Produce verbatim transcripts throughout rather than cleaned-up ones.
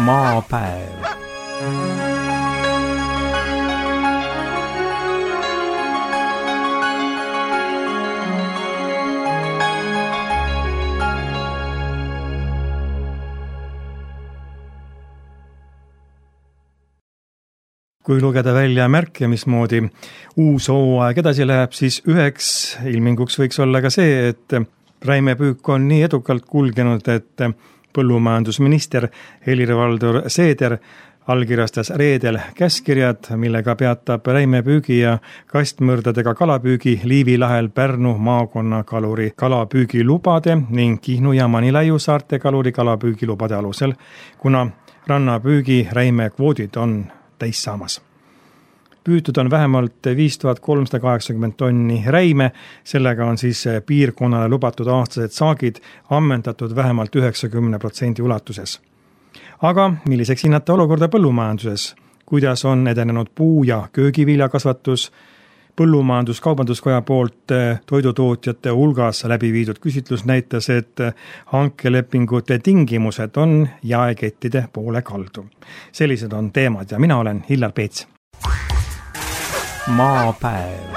Maapäev. Kui lugeda välja märke, mismoodi uus hooaeg edasi läheb, siis üheks ilminguks võiks olla ka see, et räimepüük on nii edukalt kulgenud, et põllumajandusminister Helir-Valdor Seeder allkirjastas reedel käskkirjad, millega peatab räimepüügi ja kastmõrdadega kalapüügi Liivi lahel Pärnu maakonna kaluri kalapüügilubade ning Kihnu ja Manilaiu saarte kaluri kalapüügilubade alusel, kuna rannapüügi räimekvoodid on täis saamas. Püütud on vähemalt viis tuhat kolmsada kaheksakümmend tonni räime, sellega on siis piirkonnale lubatud aastased saagid ammendatud vähemalt üheksakümne protsendi ulatuses. Aga milliseks hinnata olukorda põllumajanduses? Kuidas on edenenud puu- ja köögiviljakasvatus? Põllumajandus-kaubanduskoja poolt toidutootjate hulgas läbi viidud küsitlus näitas, et hankelepingute tingimused on jaekettide poole kaldu. Sellised on teemad ja mina olen Hillar Peets. Maapäev.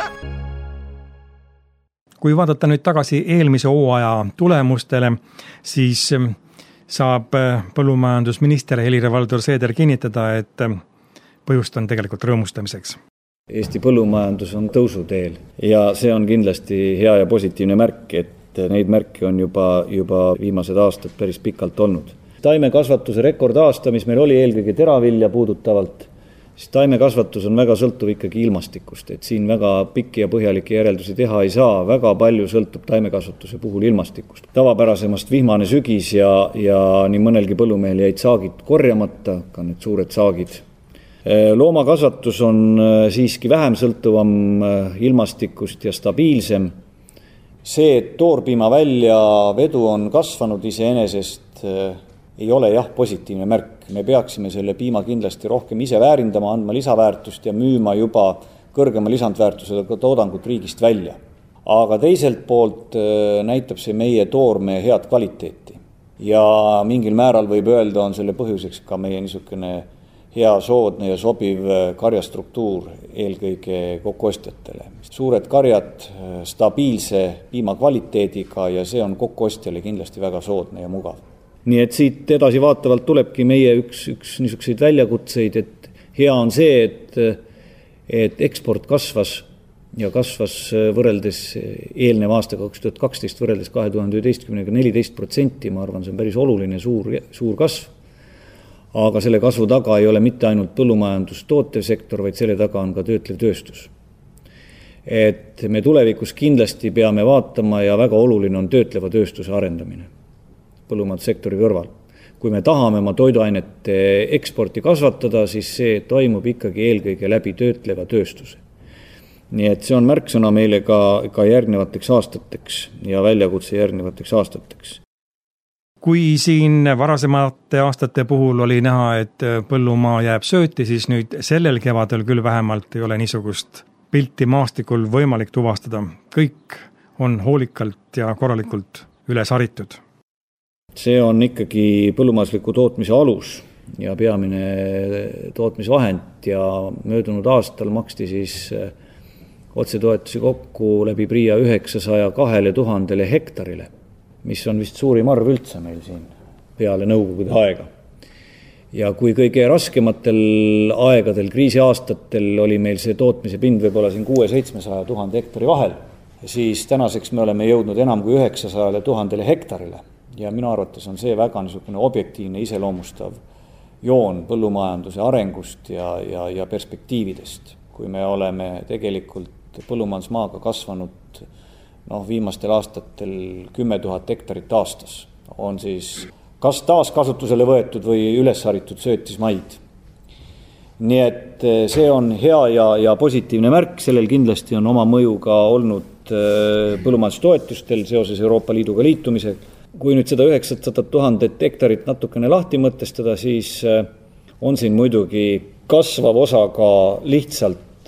Kui vaadata nüüd tagasi eelmise hooaja tulemustele, siis saab põllumajandusminister Helir-Valdor Seeder kinnitada, et põhjust on tegelikult rõõmustamiseks. Eesti põllumajandus on tõusuteel ja see on kindlasti hea ja positiivne märk, et neid märke on juba, juba viimased aastad päris pikalt olnud. Taimekasvatuse rekordaasta, mis meil oli eelkõige teravilja puudutavalt, siis taimekasvatus on väga sõltuv ikkagi ilmastikust, et siin väga pikki ja põhjalikke järeldusi teha ei saa, väga palju sõltub taimekasvatuse puhul ilmastikust. Tavapärasemast vihmane sügis ja, ja nii mõnelgi põllumehel jäid saagid korjamata, ka need suured saagid. Loomakasvatus on siiski vähem sõltuvam ilmastikust ja stabiilsem. See, et toorpiima välja vedu on kasvanud iseenesest, ei ole jah positiivne märk. Me peaksime selle piima kindlasti rohkem ise väärindama, andma lisaväärtust ja müüma juba kõrgema lisandväärtusega toodangut riigist välja. Aga teiselt poolt näitab see meie toorme head kvaliteeti. Ja mingil määral võib öelda, on selle põhjuseks ka meie niisugune hea soodne ja sobiv karjastruktuur eelkõige kokkuostjatele. Suured karjad stabiilse piima kvaliteediga ja see on kokkuostjale kindlasti väga soodne ja mugav. Nii et siit edasi vaatavalt tulebki meie üks, üks niisuguseid väljakutseid, et hea on see, et, et eksport kasvas ja kasvas võrreldes eelneva aasta kaks tuhat kaksteist võrreldes kahe tuhande üheteistkümnega neliteist protsenti, ma arvan, see on päris oluline suur, suur kasv. Aga selle kasvu taga ei ole mitte ainult põllumajandus tootev sektor, vaid selle taga on ka töötlev tööstus. Et me tulevikus kindlasti peame vaatama ja väga oluline on töötleva tööstuse arendamine põllumajandussektori kõrval. Kui me tahame oma toiduainete eksporti kasvatada, siis see toimub ikkagi eelkõige läbi töötleva tööstuse. Nii et see on märksõna meile ka, ka järgnevateks aastateks ja väljakutse järgnevateks aastateks. Kui siin varasemate aastate puhul oli näha, et põllumaa jääb sööti, siis nüüd sellel kevadel küll vähemalt ei ole niisugust pilti maastikul võimalik tuvastada. Kõik on hoolikalt ja korralikult üles haritud. See on ikkagi põllumajandusliku tootmise alus ja peamine tootmisvahend ja möödunud aastal maksti siis otsetoetusi kokku läbi Pria üheksasaja kahele tuhandele hektarile, mis on vist suurim arv üldse meil siin peale nõukogude aega. Ja kui kõige raskematel aegadel, kriisiaastatel oli meil see tootmise pind võib-olla siin kuue-seitsmesaja tuhande hektari vahel, siis tänaseks me oleme jõudnud enam kui üheksasajale tuhandele hektarile. Ja minu arvates on see väga niisugune objektiivne iseloomustav joon põllumajanduse arengust ja, ja, ja perspektiividest. Kui me oleme tegelikult põllumajandusmaaga kasvanud noh, viimastel aastatel kümme tuhat hektarit aastas, on siis kas taaskasutusele võetud või ülesharitud söötismaid. Nii et see on hea ja, ja positiivne märk, sellel kindlasti on oma mõju ka olnud põllumajandustoetustel seoses Euroopa Liiduga liitumisega. Kui nüüd seda üheksasada tuhandet hektarit natukene lahti mõtestada, siis on siin muidugi kasvav osa ka lihtsalt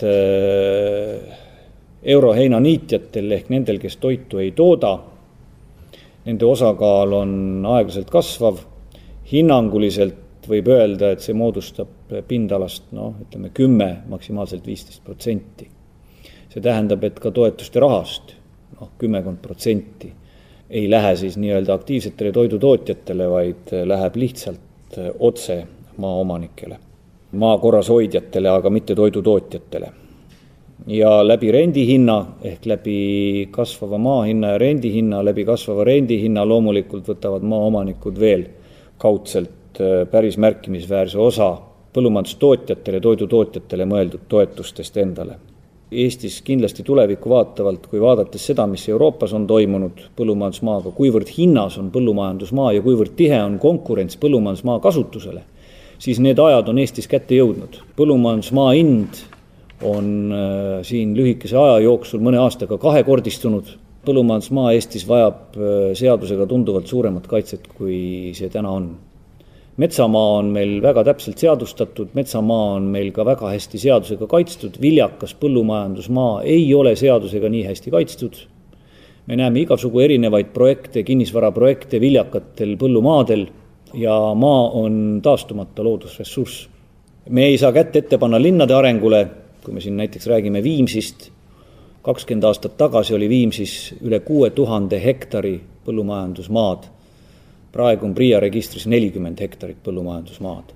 euroheinaniitjatel ehk nendel, kes toitu ei tooda. Nende osakaal on aeglaselt kasvav. Hinnanguliselt võib öelda, et see moodustab pindalast, noh, ütleme kümme, maksimaalselt viisteist protsenti. See tähendab, et ka toetuste rahast, noh, kümmekond protsenti ei lähe siis nii-öelda aktiivsetele toidutootjatele, vaid läheb lihtsalt otse maaomanikele, maa korrashoidjatele, aga mitte toidutootjatele. Ja läbi rendihinna ehk läbi kasvava maahinna ja rendihinna, läbi kasvava rendihinna loomulikult võtavad maaomanikud veel kaudselt päris märkimisväärse osa põllumajandustootjatele, toidutootjatele mõeldud toetustest endale. Eestis kindlasti tulevikku vaatavalt, kui vaadates seda, mis Euroopas on toimunud põllumajandusmaaga, kuivõrd hinnas on põllumajandusmaa ja kuivõrd tihe on konkurents põllumajandusmaa kasutusele, siis need ajad on Eestis kätte jõudnud. Põllumajandusmaa hind on äh, siin lühikese aja jooksul mõne aastaga kahekordistunud. Põllumajandusmaa Eestis vajab äh, seadusega tunduvalt suuremat kaitset, kui see täna on. Metsamaa on meil väga täpselt seadustatud, metsamaa on meil ka väga hästi seadusega kaitstud, viljakas põllumajandusmaa ei ole seadusega nii hästi kaitstud. Me näeme igasugu erinevaid projekte, kinnisvaraprojekte viljakatel põllumaadel ja maa on taastumata loodusressurss. Me ei saa kätt ette panna linnade arengule, kui me siin näiteks räägime Viimsist, kakskümmend aastat tagasi oli Viimsis üle kuue tuhande hektari põllumajandusmaad. Praegu on Pria registris nelikümmend hektarit põllumajandusmaad.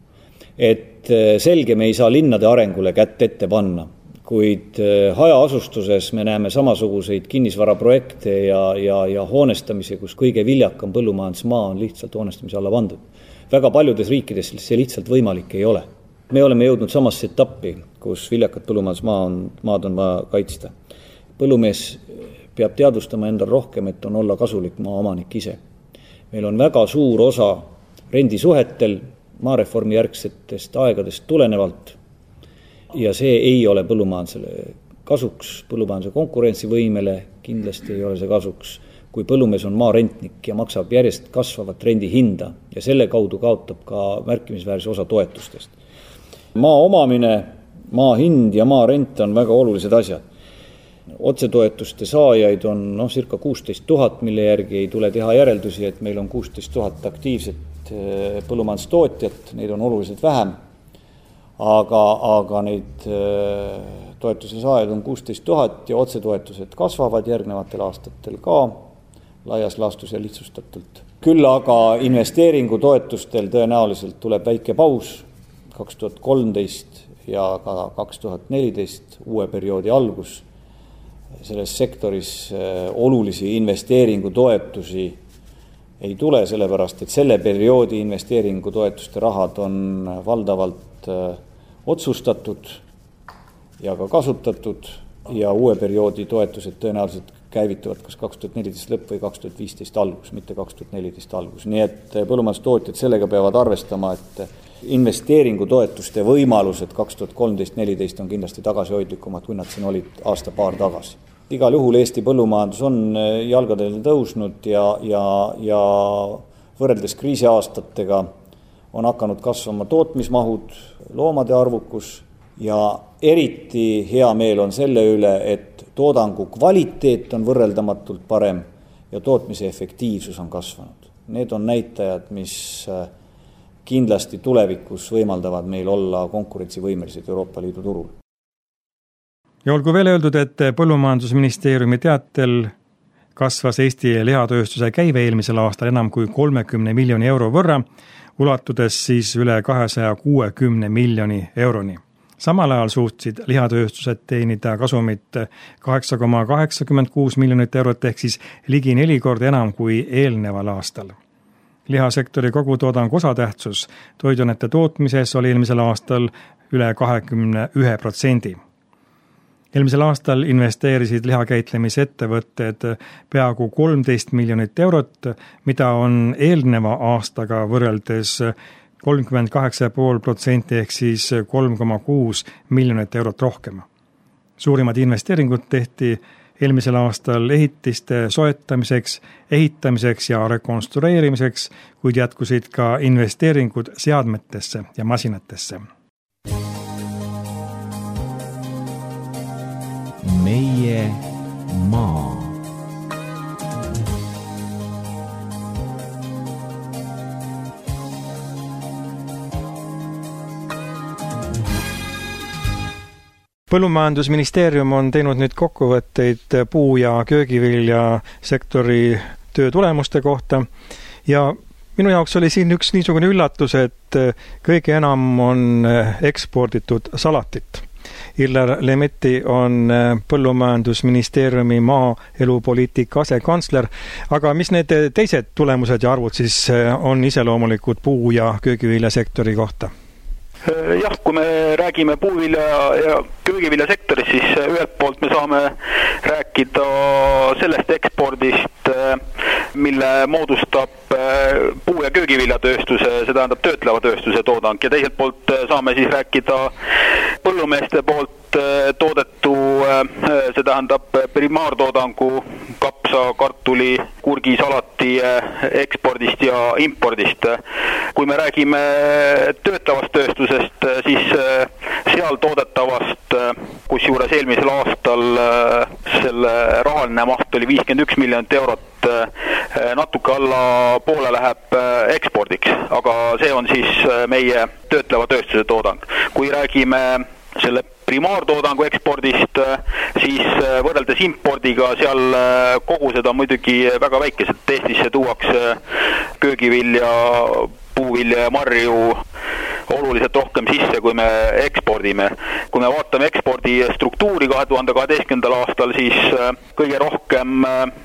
Et selge, me ei saa linnade arengule kätt ette panna, kuid hajaasustuses me näeme samasuguseid kinnisvaraprojekte ja, ja, ja hoonestamise, kus kõige viljakam põllumajandusmaa on lihtsalt hoonestamise alla pandud. Väga paljudes riikides see lihtsalt võimalik ei ole. Me oleme jõudnud samasse etappi, kus viljakat põllumajandusmaa on, maad on vaja kaitsta. Põllumees peab teadvustama endal rohkem, et on olla kasulik maaomanik ise. Meil on väga suur osa rendisuhetel maareformi järgsetest aegadest tulenevalt ja see ei ole põllumajandusele kasuks, põllumajanduse konkurentsivõimele kindlasti ei ole see kasuks, kui põllumees on maarentnik ja maksab järjest kasvavat rendihinda ja selle kaudu kaotab ka märkimisväärse osa toetustest. Maa omamine, maa hind ja maa rent on väga olulised asjad. Otsetoetuste saajaid on no, circa kuusteist tuhat, mille järgi ei tule teha järeldusi, et meil on kuusteist tuhat aktiivset põllumajandustootjat, neid on oluliselt vähem, aga, aga neid toetuse saajaid on kuusteist tuhat ja otsetoetused kasvavad järgnevatel aastatel ka laias laastus ja lihtsustatult. Küll aga investeeringutoetustel tõenäoliselt tuleb väike paus kaks tuhat kolmteist ja ka kaks tuhat neliteist uue perioodi algus. Selles sektoris olulisi investeeringutoetusi ei tule, sellepärast, et selle perioodi investeeringutoetuste rahad on valdavalt otsustatud ja ka kasutatud ja uue perioodi toetused tõenäoliselt käivituvad kas kaks tuhat neliteist lõpp või kaks tuhat viisteist algus, mitte kaks tuhat neliteist algus. Nii et põllumajandustootjad sellega peavad arvestama, et investeeringutoetuste võimalused kaks tuhat kolmteist neliteist on kindlasti tagasihoidlikumad, kui nad siin olid aasta paar tagasi. Igal juhul Eesti põllumajandus on jalgadel tõusnud ja, ja, ja võrreldes kriisiaastatega on hakanud kasvama tootmismahud, loomade arvukus ja eriti hea meel on selle üle, et toodangu kvaliteet on võrreldamatult parem ja tootmise efektiivsus on kasvanud. Need on näitajad, mis kindlasti tulevikus võimaldavad meil olla konkurentsivõimelised Euroopa Liidu turul. Ja olgu veel öeldud, et Põllumajandusministeeriumi teatel kasvas Eesti lihatööstuse käive eelmisel aastal enam kui kolmekümne miljoni euro võrra, ulatudes siis üle kahesaja kuuekümne miljoni euroni. Samal ajal suutsid lihatööstused teenida kasumit kaheksa koma kaheksakümmend kuus miljonit eurot ehk siis ligi neli korda enam kui eelneval aastal. Lihasektori kogutoodangu osatähtsus toidunete tootmises oli eelmisel aastal üle kahekümne ühe protsendi. Eelmisel aastal investeerisid lihakäitlemise ettevõtted peaaegu kolmteist miljonit eurot, mida on eelneva aastaga võrreldes kolmkümmend kaheksa koma viis protsenti ehk siis kolm koma kuus miljonit eurot rohkem. Suurimad investeeringud tehti eelmisel aastal ehitiste soetamiseks, ehitamiseks ja rekonstrueerimiseks, kuid jätkusid ka investeeringud seadmetesse ja masinatesse. Meie maa. Põllumajandusministeerium on teinud nüüd kokkuvõtteid puu- ja köögivilja sektori töö tulemuste kohta ja minu jaoks oli siin üks niisugune üllatus, et kõige enam on eksporditud salatit. Illar Lemetti on Põllumajandusministeeriumi maaelupoliitika asekantsler, aga mis need teised tulemused ja arvud siis on iseloomulikud puu- ja köögiviljasektori kohta? Jah, kui me räägime puuvilja ja köögivilja sektorist, siis ühelt poolt me saame rääkida sellest ekspordist, mille moodustab puu- ja köögiviljatööstuse, see tähendab töötleva tööstuse toodang ja teiselt poolt saame siis rääkida põllumeeste poolt toodetu, see tähendab primaartoodangu, kapsa, kartuli, kurgi, salati ekspordist ja impordist. Kui me räägime töötlevast tööstusest, siis seal toodetavast, kus juures eelmisel aastal selle rahaline maht oli viiskümmend üks miljonit eurot, natuke alla poole läheb ekspordiks, aga see on siis meie töötleva tööstuse toodang. Kui räägime selle primaartoodangu ekspordist, siis võrreldes impordiga seal kogused on muidugi väga väikesed. Eestisse tuuakse köögivilja, puuvilja ja marju oluliselt rohkem sisse, kui me ekspordime. Kui me vaatame ekspordi struktuuri kahe tuhande kaheteistkümnendal aastal, siis kõige rohkem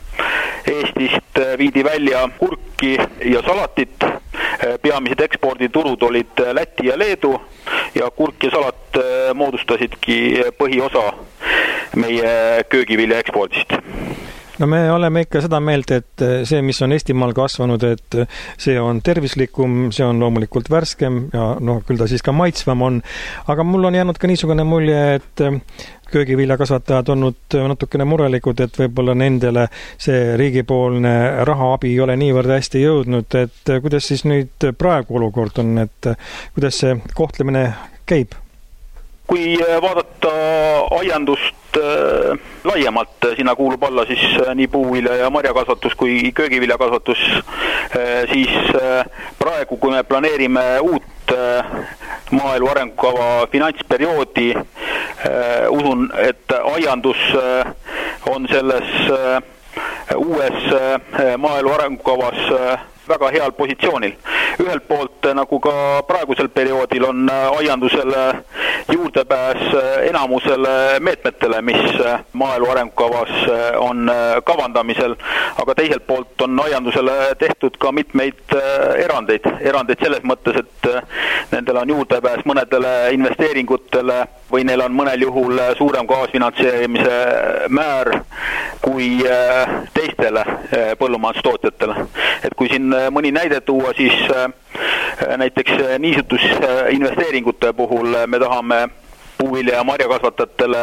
Eestist viidi välja kurki ja salatit. Peamised eksporditurud olid Läti ja Leedu ja kurk ja salat moodustasidki põhiosa meie köögivilja ekspordist. No me oleme ikka seda meelt, et see, mis on Eestimaal kasvanud, et see on tervislikum, see on loomulikult värskem ja noh, küll ta siis ka maitsvam on. Aga mul on jäänud ka niisugune mulje, et köögiviljakasvatajad on olnud natukene murelikud, et võib-olla nendele see riigipoolne rahaabi ei ole niivõrd hästi jõudnud, et kuidas siis nüüd praegu olukord on, et kuidas see kohtlemine käib? Kui vaadata aiandust äh, laiemalt, sinna kuulub alla siis äh, nii puuvilja ja marjakasvatus kui köögiviljakasvatus, äh, siis äh, praegu, kui me planeerime uut äh, maaelu arengukava finantsperioodi, äh, usun, et aiandus äh, on selles äh, uues äh, maaelu arengukavas äh, väga heal positsioonil. Ühelt poolt, nagu ka praegusel perioodil, on aiandusele juurdepääs enamusele meetmetele, mis maaelu arengukavas on kavandamisel, aga teiselt poolt on aiandusele tehtud ka mitmeid erandeid. Erandeid selles mõttes, et nendel on juurdepääs mõnedele investeeringutele või neil on mõnel juhul suurem kaasfinantseerimise määr kui teistele põllumajandustootjatele. Et kui siin mõni näide tuua, siis näiteks niisutusinvesteeringute puhul me tahame puuvilja ja marjakasvatajatele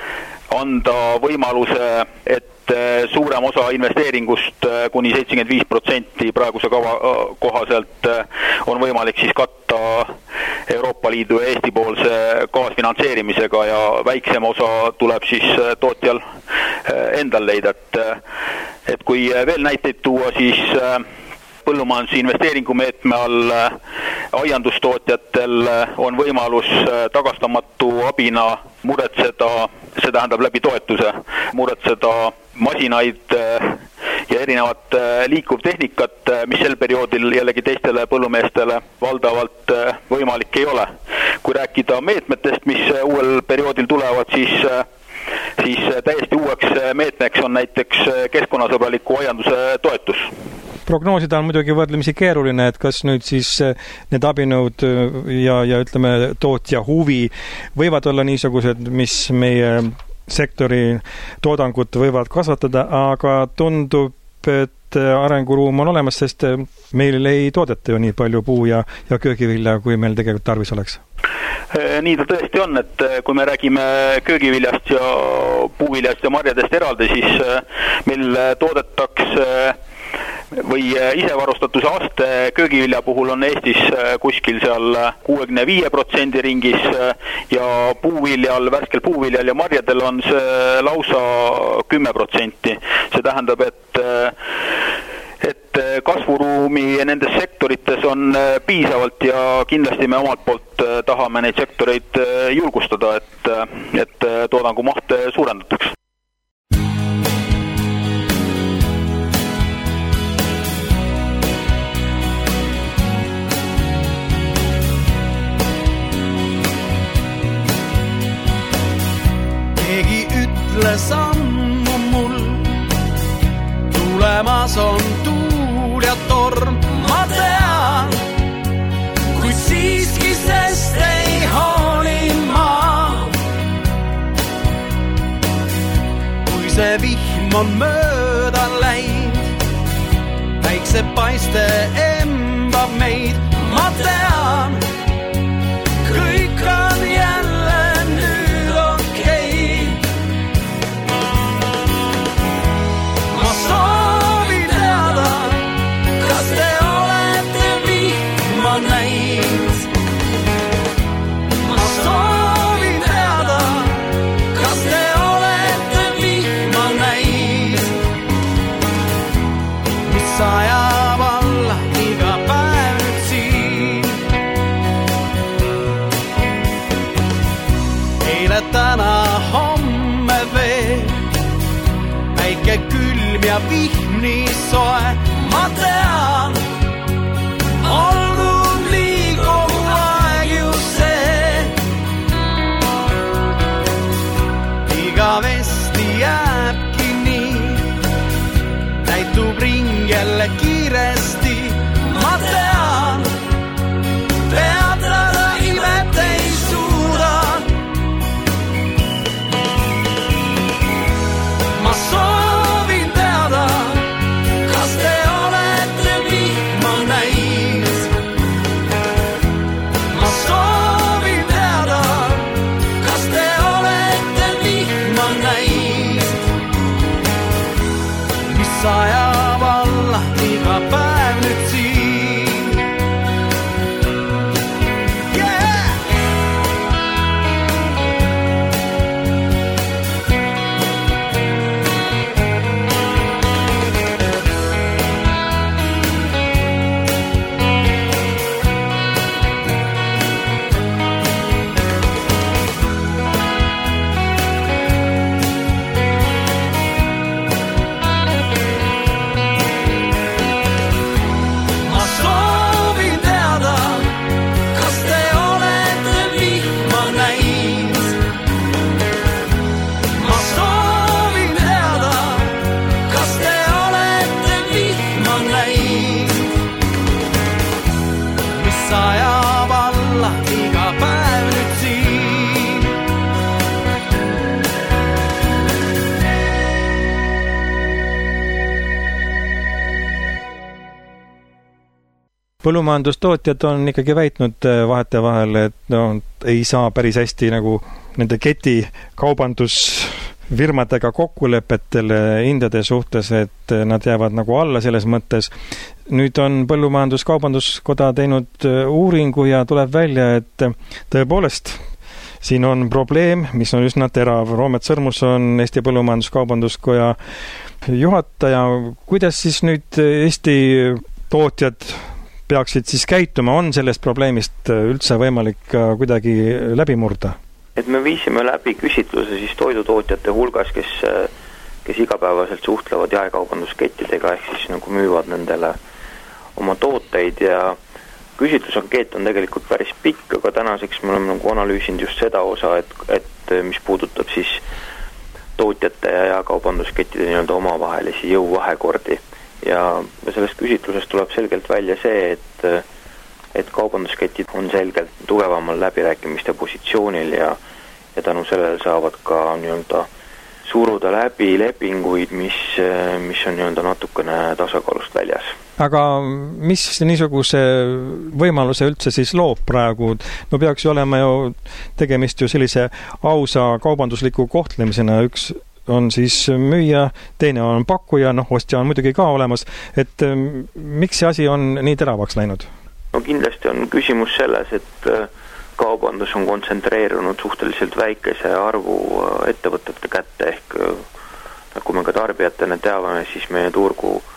anda võimaluse, et suurem osa investeeringust kuni seitsekümmend viis protsenti praeguse kava kohaselt on võimalik siis katta Euroopa Liidu ja Eesti poolse kaasfinantseerimisega ja väiksem osa tuleb siis tootjal endal leida. Et, et kui veel näiteid tuua, siis põllumajanduse investeeringumeetme all aiandustootjatel on võimalus tagastamatu abina muretseda, see tähendab läbi toetuse, muretseda masinaid ja erinevat liikuvtehnikat, mis sel perioodil jällegi teistele põllumeestele valdavalt võimalik ei ole. Kui rääkida meetmetest, mis uuel perioodil tulevad, siis siis täiesti uueks meetmeks on näiteks keskkonnasõbraliku aianduse toetus. Prognoosida on muidugi võrdlemisi keeruline, et kas nüüd siis need abinõud ja, ja ütleme tootja huvi võivad olla niisugused, mis meie sektori toodangut võivad kasvatada, aga tundub, et arenguruum on olemas, sest meil ei toodeta ju nii palju puu- ja, ja köögivilja, kui meil tegelikult tarvis oleks. Nii ta tõesti on, et kui me räägime köögiviljast ja puuviljast ja marjadest eraldi, siis meil toodetakse või isevarustatuse aste köögivilja puhul on Eestis kuskil seal kuuekümne viie protsendi ringis ja puuviljal, värskel puuviljal ja marjadel on see lausa kümme protsenti. See tähendab, et et kasvuruumi nendes sektorites on piisavalt ja kindlasti me omalt poolt tahame neid sektoreid julgustada, et, et toodangu mahte suurendatakse. Keegi ütle sammu mul, tulemas on tuul ja torm, ma tean, kuid siiski sest ei hooli ma. Kui see vihm on mööda läinud, päikse paiste embab meid, ma tean, kõik on jälle nüüd okei. Ma soovin teada, kas te olete vihma näinud. Ma soovin teada, kas te olete vihma näinud. Mis ajab alla iga päev nüüd siin. Eile täna homme veel, päike külm ja vihm nii soe, ma tean, olgu nii kogu aeg ju see. Igavesti jääbki nii, täitub ring jälle kiiresti, ma tean, peatada imet ei suuda. Ma soovin teada, kas te olete vihma näinud. Ma soovin teada, kas te olete vihma näinud. Mis ajab alla iga päev nüüd siin. Yeah! Ma soovin teada, kas te olete vihma näinud. Ma soovin teada, kas te olete vihma näinud. Mis ajab alla iga päev nüüd siin. Põllumajandustootjad on ikkagi väitnud vahetevahel, et no, ei saa päris hästi nagu nende keti kaubandusfirmadega kokkulepetele hindade suhtes, et nad jäävad nagu alla selles mõttes. Nüüd on Põllumajandus-Kaubanduskoda teinud uuringu ja tuleb välja, et tõepoolest siin on probleem, mis on üsna terav. Roomet Sõrmus on Eesti Põllumajandus-Kaubanduskoja juhataja. Kuidas siis nüüd Eesti tootjad peaksid siis käituma, on sellest probleemist üldse võimalik kuidagi läbi murda? Et me viisime läbi küsitluse siis toidutootjate hulgas, kes, kes igapäevaselt suhtlevad jaekaubanduskettidega, ehk siis nagu müüvad nendele oma tooteid ja küsitlusankeet on tegelikult päris pikk, aga tänaseks me oleme nagu analüüsinud just seda osa, et, et mis puudutab siis tootjate ja jaekaubanduskettide nii-öelda omavahelisi jõuvahekordi. Ja sellest küsitlusest tuleb selgelt välja see, et, et kaubandusketid on selgelt tugevamal läbirääkimiste positsioonil ja, ja tänu sellele saavad ka nii-öelda suruda läbi lepinguid, mis, mis on nii-öelda natukene tasakaalust väljas. Aga mis niisuguse võimaluse üldse siis loob praegu? No peaks ju olema ju tegemist ju sellise ausa kaubandusliku kohtlemisena, üks on siis müüja, teine on pakkuja, noh, ostja on muidugi ka olemas, et miks see asi on nii teravaks läinud? No kindlasti on küsimus selles, et kaubandus on kontsentreerunud suhteliselt väikese arvu ettevõtete kätte, ehk nagu me ka tarbijatena teavame, siis meie turgu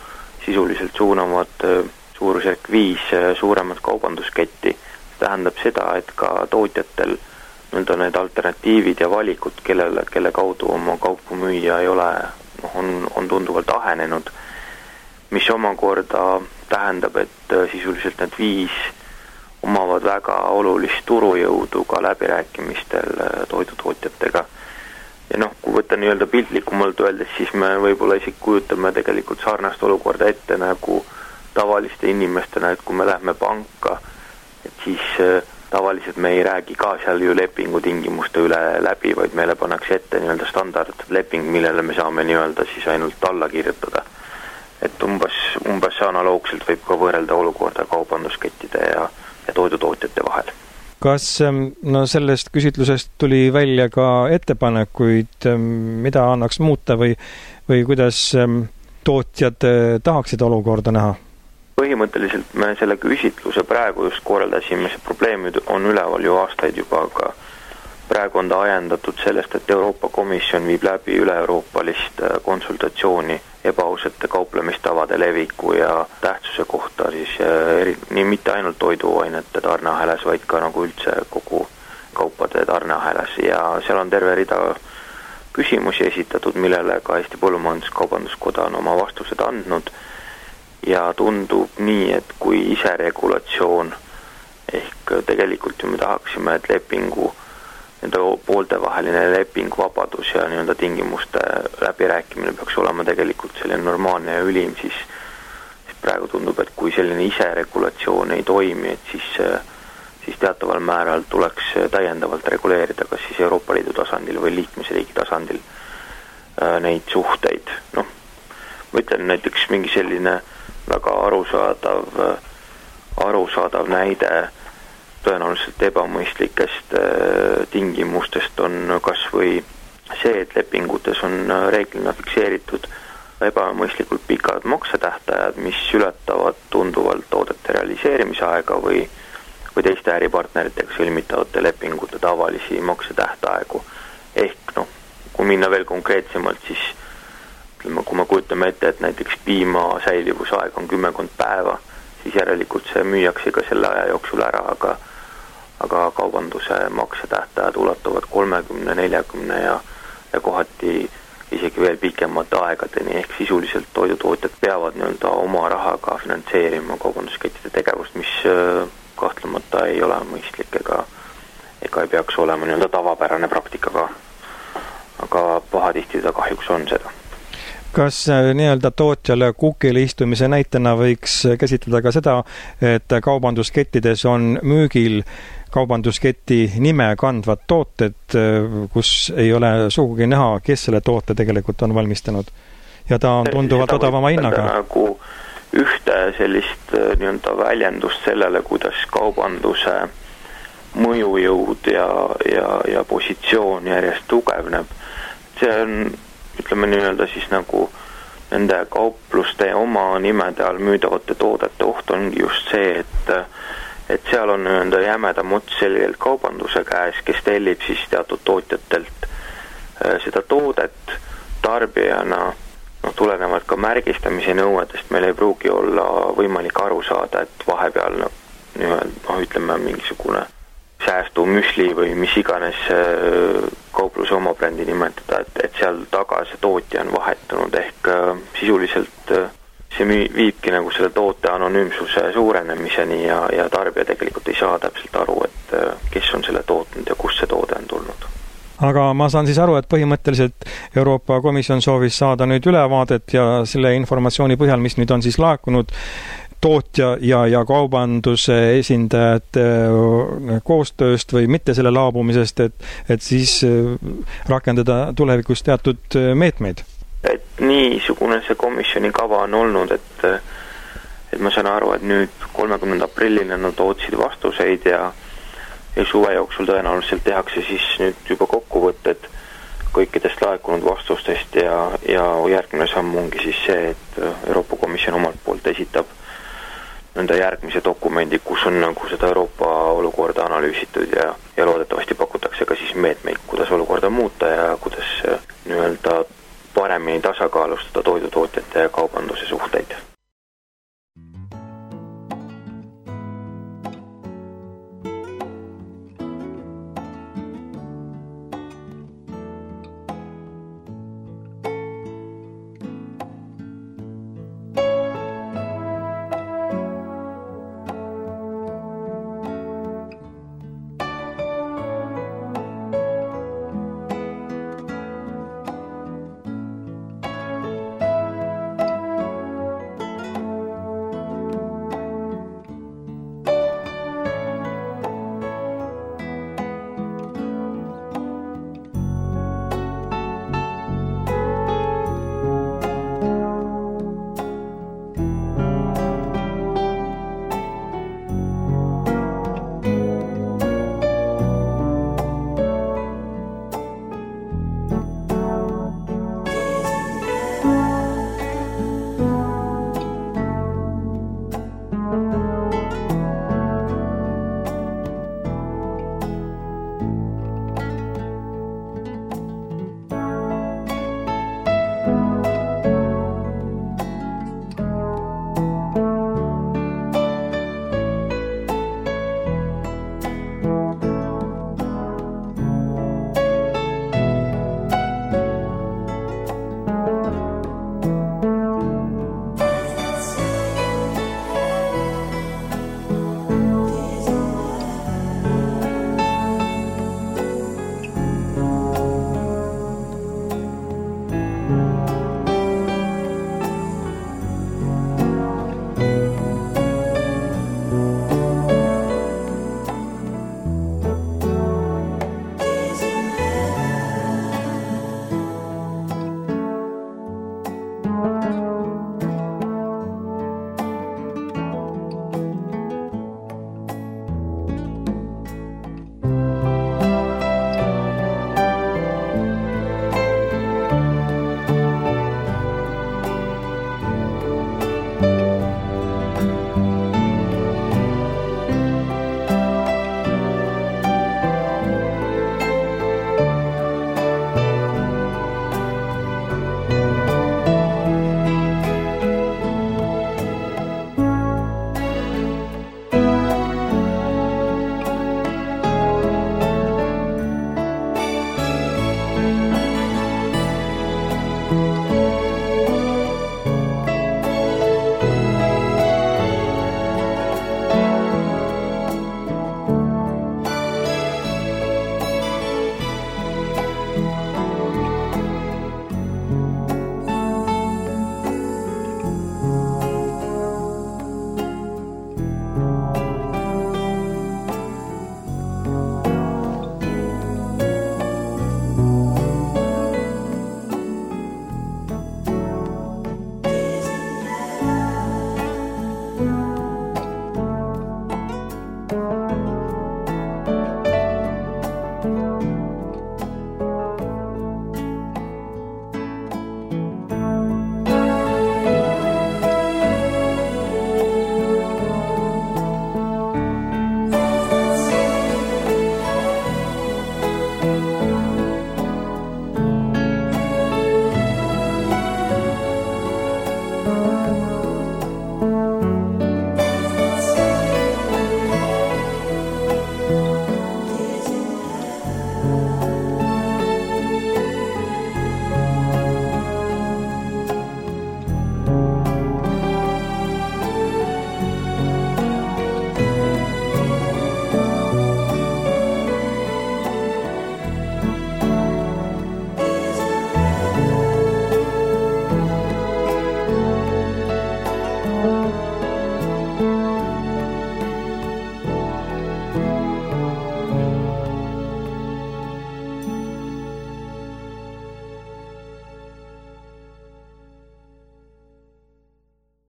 sisuliselt suunavad suurusjärk viis suuremat kaubandusketti. Tähendab seda, et ka tootjatel nüüd on need alternatiivid ja valikud, kellele, kelle kaudu oma kaupu müüa ei ole, on, on tunduvalt ahenenud, mis omakorda tähendab, et sisuliselt need viis omavad väga olulist turujõudu ka läbirääkimistel toidutootjatega. Ja noh, kui võtta nii-öelda piltlikumalt öeldes, siis me võib-olla isegi kujutame tegelikult sarnast olukorda ette nagu tavaliste inimestena, et kui me lähme panka, et siis tavaliselt me ei räägi ka seal ju lepingu tingimuste üle läbi, vaid meile pannakse ette nii-öelda standardleping, millele me saame nii-öelda siis ainult alla kirjutada. Et umbes, umbes analoogselt võib ka võrrelda olukorda kaubanduskettide ja, ja toidutootjate vahel. Kas no sellest küsitlusest tuli välja ka ettepanekuid, mida annaks muuta või, või kuidas tootjad tahaksid olukorda näha? Põhimõtteliselt me selle küsitluse praegu just korraldasime, see probleem on üleval ju aastaid juba, aga praegu on ta ajendatud sellest, et Euroopa Komisjon viib läbi üle-euroopalist konsultatsiooni ebaausate kauplemistavade leviku ja tähtsuse kohta siis eri, nii mitte ainult toiduainete tarneahelas, vaid ka nagu üldse kogu kaupade tarneahelas ja seal on terve rida küsimusi esitatud, millele ka Eesti Põllumajandus-Kaubanduskoda on oma vastused andnud ja tundub nii, et kui iseregulatsioon ehk tegelikult ju me tahaksime, et lepingu nende pooltevaheline lepingvabadus ja nii-öelda tingimuste läbirääkimine peaks olema tegelikult selline normaalne ja ülim, siis, siis praegu tundub, et kui selline iseregulatsioon ei toimi, et siis, siis teataval määral tuleks täiendavalt reguleerida kas siis Euroopa Liidu tasandil või liikmesriigi tasandil neid suhteid. Noh, ma ütlen näiteks mingi selline väga arusaadav, arusaadav näide tõenäoliselt ebamõistlikest tingimustest on kas või see, et lepingutes on reeglina fikseeritud ebamõistlikult pikad maksetähtajad, mis ületavad tunduvalt toodete realiseerimise aega või, või teiste äripartneritega sõlmitavate lepingute tavalisi maksetähtaegu. Ehk noh, kui minna veel konkreetsemalt, siis ütleme, kui me kujutame ette, et näiteks piima säilivusaeg on kümmekond päeva, siis järelikult see müüakse ka selle aja jooksul ära, aga aga kaubanduse maksetähtajad ulatuvad kolmekümne, neljakümne ja, ja kohati isegi veel pikemate aegadeni, ehk sisuliselt toidutootjad peavad nii-öelda oma rahaga finantseerima kaubanduskettide tegevust, mis kahtlemata ei ole mõistlik ega, ega ei peaks olema nii-öelda tavapärane praktika ka. Aga pahatihti ta kahjuks on seda. Kas nii-öelda tootjale kukile istumise näitena võiks käsitleda ka seda, et kaubanduskettides on müügil kaubandusketi nime kandvad tooted, kus ei ole sugugi näha, kes selle toote tegelikult on valmistanud. Ja ta on tunduvalt odavama hinnaga. Nagu ühte sellist nii-öelda väljendust sellele, kuidas kaubanduse mõjujõud ja, ja, ja positsioon järjest tugevneb. See on, ütleme nii-öelda siis nagu nende kaupluste oma nimede all müüdavate toodete oht ongi just see, et et seal on nii-öelda jämeda muts selgelt kaubanduse käes, kes tellib siis teatud tootjatelt seda toodet tarbijana, no tulenevalt ka märgistamise nõuetest meil ei pruugi olla võimalik aru saada, et vahepeal no, no, ütleme mingisugune säästu müsli või mis iganes kaupluse oma brändi nimetada, et, et seal taga see tootja on vahetunud ehk sisuliselt see viibki nagu selle toote anonüümsuse suurenemiseni ja, ja tarbija tegelikult ei saa täpselt aru, et kes on selle tootnud ja kust see toode on tulnud. Aga ma saan siis aru, et põhimõtteliselt Euroopa Komisjon soovis saada nüüd ülevaadet ja selle informatsiooni põhjal, mis nüüd on siis laekunud tootja ja, ja kaubanduse esindajate koostööst või mitte selle laabumisest, et, et siis rakendada tulevikus teatud meetmeid. Et niisugune see komisjoni kava on olnud, et, et ma saan aru, et nüüd kolmekümnenda aprillina nad ootsid vastuseid ja, ja suve jooksul tõenäoliselt tehakse siis nüüd juba kokkuvõtted kõikidest laekunud vastustest ja, ja järgmine samm ongi siis see, et Euroopa Komisjon omalt poolt esitab nende järgmise dokumendi, kus on nagu seda Euroopa olukorda analüüsitud ja, ja loodetavasti pakutakse ka siis meetmeid, kuidas olukorda muuta ja kuidas nii-öelda paremini tasakaalustada toidutootjate ja kaubanduse suhteid.